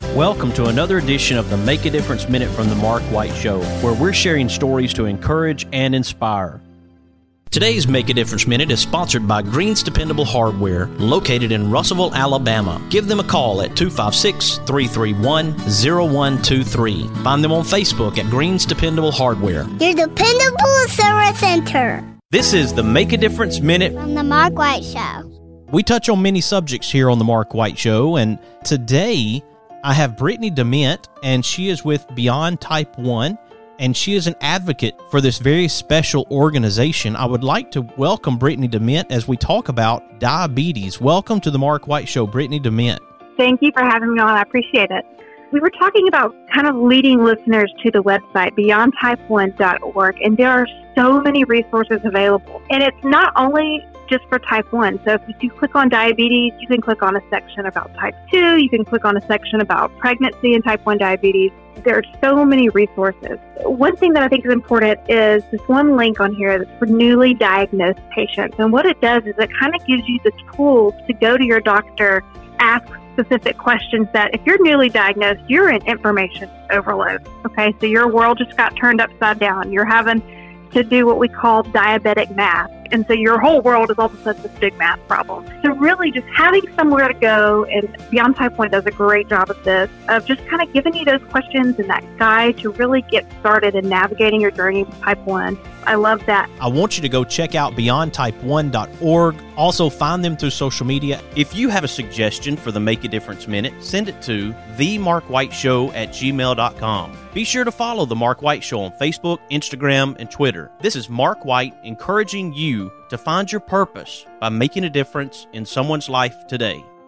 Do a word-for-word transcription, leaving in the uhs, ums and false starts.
Welcome to another edition of the Make a Difference Minute from the Mark White Show, where we're sharing stories to encourage and inspire. Today's Make a Difference Minute is sponsored by Green's Dependable Hardware, located in Russellville, Alabama. Give them a call at two five six, three three one, zero one two three. Find them on Facebook at Green's Dependable Hardware. Your dependable service center. This is the Make a Difference Minute On the Mark White Show. We touch on many subjects here on the Mark White Show, and today I have Brittany DeMint, and she is with Beyond Type one, and she is an advocate for this very special organization. I would like to welcome Brittany DeMint as we talk about diabetes. Welcome to the Mark White Show, Brittany DeMint. Thank you for having me on. I appreciate it. We were talking about kind of leading listeners to the website, beyond type one dot org, and there are so many resources available. And it's not only just for type one. So if you click on diabetes, you can click on a section about type two. You can click on a section about pregnancy and type one diabetes. There are so many resources. One thing that I think is important is this one link on here that's for newly diagnosed patients. And what it does is it kind of gives you the tools to go to your doctor, ask specific questions that if you're newly diagnosed, you're in information overload. Okay, so your world just got turned upside down. You're having to do what we call diabetic math. And so your whole world is all of a sudden this big math problem. So really just having somewhere to go, and Beyond Type one does a great job of this, of just kind of giving you those questions and that guide to really get started in navigating your journey with type one. I love that. I want you to go check out beyond type one dot org. Also find them through social media. If you have a suggestion for the Make a Difference Minute, send it to the mark white show at gmail dot com. Be sure to follow The Mark White Show on Facebook, Instagram, and Twitter. This is Mark White encouraging you to find your purpose by making a difference in someone's life today.